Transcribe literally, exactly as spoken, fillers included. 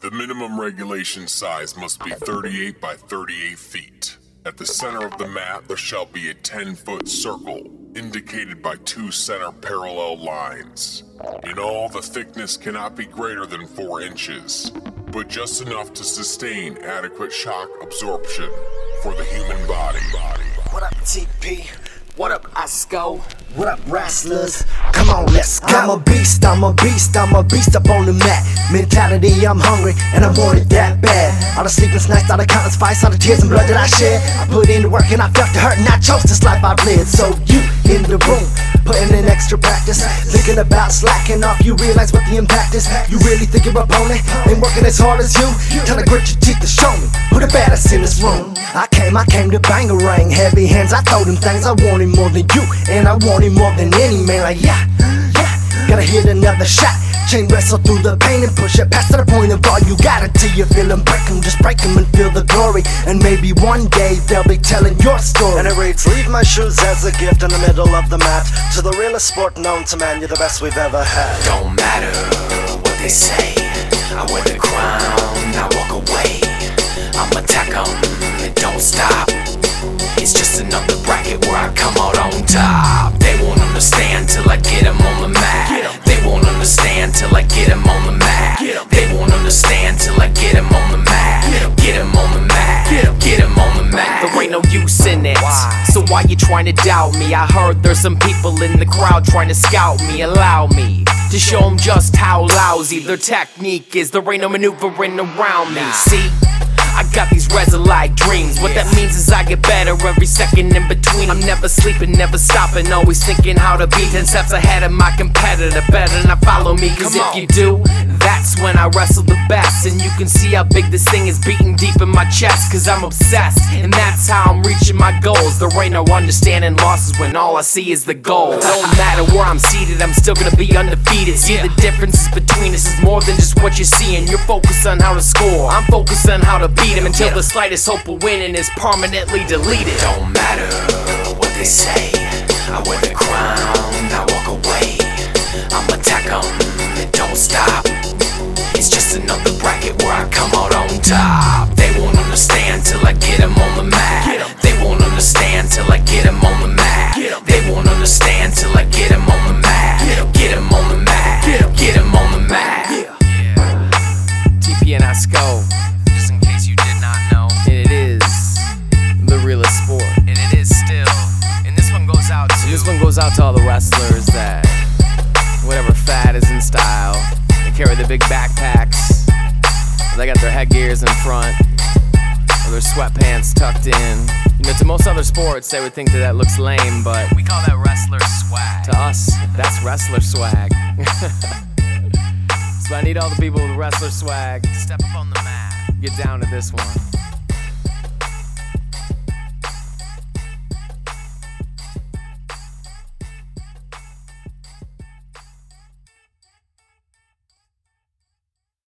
The minimum regulation size must be thirty-eight by thirty-eight feet. At the center of the mat, there shall be a ten-foot circle, indicated by two center parallel lines. In all, the thickness cannot be greater than four inches, but just enough to sustain adequate shock absorption for the human body. What up, T P? What up, Osco? What up, wrestlers? Come on, let's go. I'm a beast, I'm a beast, I'm a beast up on the mat. Mentality, I'm hungry, and I want it that bad. All the sleepless nights, all the countless fights, all the tears and blood that I shed. I put in the work and I felt the hurt and I chose this life I bled. So you in the room, putting in extra practice, thinking about slacking off, you realize what the impact is. You really think your opponent ain't working as hard as you? Tell to grit your teeth to show me who the baddest in this room. I came, I came to bangarang, heavy hands, I throw them things. I wanted more than you, and I wanted more than any man. Like yeah, yeah, gotta hit another shot. Chain wrestle through the pain and push it past to the point of all you got until you feel them break them, just break them and feel the glory. And maybe one day they'll be telling your story. And it reads, leave my shoes as a gift in the middle of the mat. To the realest sport known to man, you're the best we've ever had. Don't matter what they say, I wear the crown, I walk away. I'ma attack them, it don't stop. It's just another bracket where I come out on top. They won't understand till I get them on the mat. They won't understand till I get them on the mat. They won't understand till I get them on the mat. Get them on the mat. Get them on the mat. There ain't no use in it. So why you trying to doubt me? I heard there's some people in the crowd trying to scout me. Allow me to show them just how lousy their technique is. There ain't no maneuvering around me. See? I got these resin-like dreams. What that means is I get better every second in between. I'm never sleeping, never stopping, always thinking how to be ten steps ahead of my competitor. Better not follow me, cause if you do, that's when I wrestle the best. And you can see how big this thing is beating deep in my chest, cause I'm obsessed, and that's how I'm reaching my goals. There ain't no understanding losses when all I see is the goal. Don't matter where I'm seated, I'm still gonna be undefeated. See, the differences between us is more than just what you're seeing. You're focused on how to score, I'm focused on how to beat him, until the slightest hope of winning is permanently deleted. Don't matter what they say, I wear the crown, I walk away. I'ma attack them, it don't stop. It's just another bracket where I come out on top. They won't understand till I get them on the mat. They won't understand till I get them on the mat. They won't understand till I get them on the mat. Get them on the mat. Get them on the mat. T P and Osco. This one goes out to all the wrestlers that, whatever fad is in style, they carry the big backpacks, they got their headgears in front, or their sweatpants tucked in. You know, to most other sports, they would think that that looks lame, but we call that wrestler swag. To us, that's wrestler swag. So I need all the people with wrestler swag. Step up on the mat. Get down to this one.